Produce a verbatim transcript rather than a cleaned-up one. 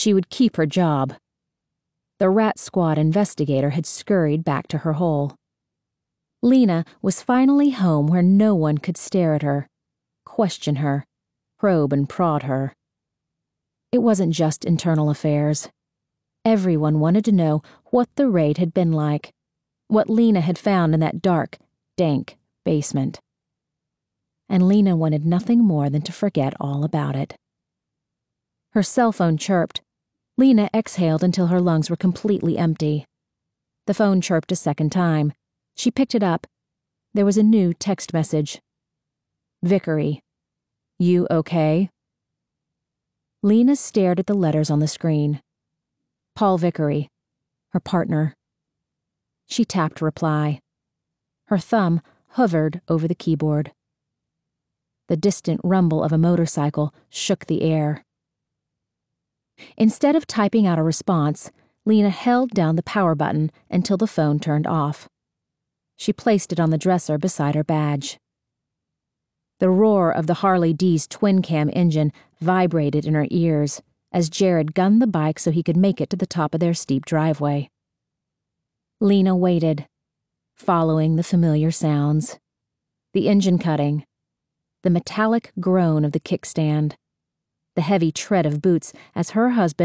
She would keep her job. The Rat Squad investigator had scurried back to her hole. Lena was finally home where no one could stare at her, question her, probe and prod her. It wasn't just internal affairs. Everyone wanted to know what the raid had been like, what Lena had found in that dark, dank basement. And Lena wanted nothing more than to forget all about it. Her cell phone chirped. Lena exhaled until her lungs were completely empty. The phone chirped a second time. She picked it up. There was a new text message. Vickery. You okay? Lena stared at the letters on the screen. Paul Vickery. Her partner. She tapped reply. Her thumb hovered over the keyboard. The distant rumble of a motorcycle shook the air. Instead of typing out a response, Lena held down the power button until the phone turned off. She placed it on the dresser beside her badge. The roar of the Harley D's twin-cam engine vibrated in her ears as Jared gunned the bike so he could make it to the top of their steep driveway. Lena waited, following the familiar sounds. The engine cutting, the metallic groan of the kickstand, the heavy tread of boots as her husband